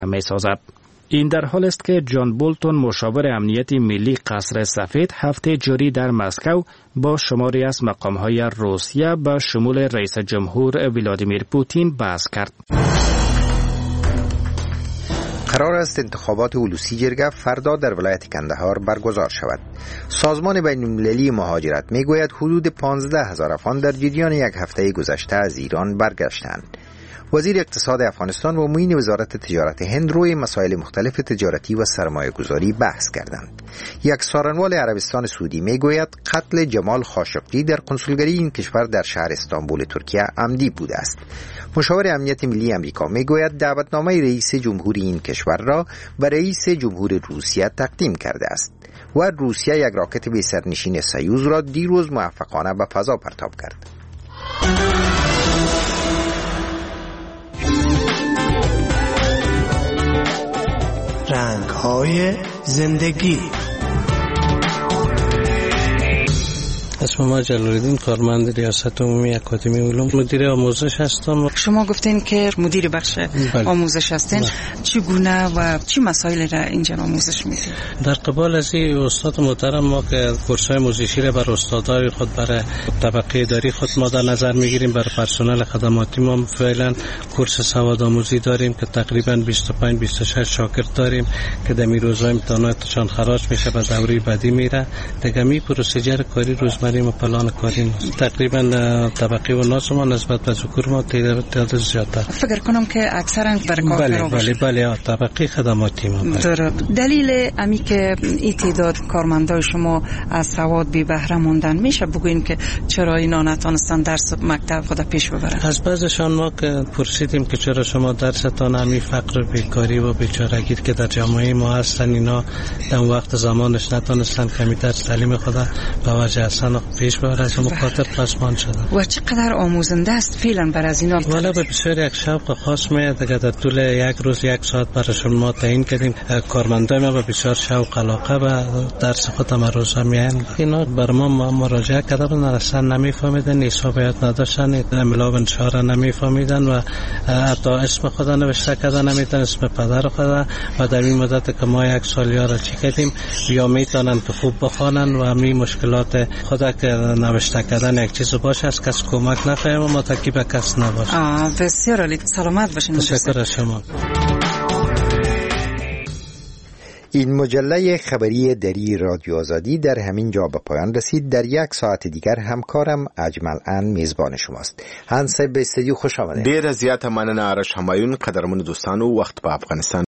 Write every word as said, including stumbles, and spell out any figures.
می سازد. این در حال است که جان بولتون مشاور امنیت ملی قصر سفید هفته جاری در مسکو با شماری از مقام‌های روسیه به شمول رئیس جمهور ولادیمیر پوتین بحث کرد. قرار است انتخابات اولوسی جرگه فردا در ولایت کندهار برگزار شود. سازمان بین‌المللی مهاجرت میگوید حدود پانزده هزار افغان در جریان یک هفته گذشته از ایران برگشتند. وزیر اقتصاد افغانستان و معین وزارت تجارت هند روی مسائل مختلف تجارتی و سرمایه گذاری بحث کردند. یک سارنوال عربستان سعودی میگوید قتل جمال خاشقجی در کنسولگری این کشور در شهر استانبول ترکیه عمدی بوده است. مشاور امنیت ملی امریکا میگوید دعوتنامه رئیس جمهوری این کشور را به رئیس جمهور روسیه تقدیم کرده است و روسیه یک راکت بی سرنشین سیوز را دیروز موفقانه به فضا پرتاب کرد. رنگ‌های زندگی. اسم ما جلال‌الدین، کارمند ریاست عمومی اکادمی علوم، مدیر آموزش هستم. شما گفتین که مدیر بخش بله. آموزش هستین. بله. چگونه و چه مسائلی را اینجا آموزش میدید؟ در قبال از این استاد محترم ما که کورس‌های موزیکی را بر استادای خود برای طبقه اداری خود ما در نظر میگیریم. بر پرسنل خدماتی ما فعلا کورس سوادآموزی داریم که تقریبا بیست و پنج بیست و شش شاگرد داریم که در روزهای امتحاناتشان خراج میشه به دوره بعدی میره. دیگه می پروسیجر کاری روزمره و پلان کاری تقریبا طبقه و ناس ما نسبت به ذکور ما تعداد زیادتر. فکر کنم که اکثرا برکار بله بله بله طبقه خدماتی ما در دلیل امی که این تعداد کارمندای شما از سواد بی بهره موندن میشه بگوین که چرا اینا نتونستن درس مکتب خود پیش ببرن؟ از بعضشان ما که پرسیدیم که چرا شما درستان امی فقر بیکاری و بیچارگی که در جامعه ما هستن اینا در وقت زمانش نتونستن کمی درس تعلیم خود به وجه اصلا پیش ببرن از مخاطر پسمان شدن. و چقدر آموزنده است فعلا بر از اینا؟ والا به بسیار یک شوق خاص میاد. دیگه در طول یک روز یک ساعت براشون ما تعیین کردیم. کارمندای ما به بسیار شوق علاقه به درس خود ما روزا میان. اینا بر ما مراجعه کردن اصلا نمیفهمیدن، حسابیات نداشتن، املا و انشاره نمیفهمیدن و حتی اسم خود نوشته کردن نمیتونن، اسم پدر خود. و در این مدت که ما یک سال یا را چی کردیم یا میتونن که خوب بخوانن و همین مشکلات خدا که نوشته کردن یک چیز باشه از کس کمک نخواهیم و متکی به کس نباشه. آه بسیار عالی، سلامت باشین. تشکر از شما. این مجله خبری دری رادیو آزادی در همین جا به پایان رسید. در یک ساعت دیگر همکارم اجمل ان میزبان شماست. هنس به استودیو خوش آمدید. ډیر زیات مننه آرش همایون. قدرمن دوستانو، وخت په افغانستان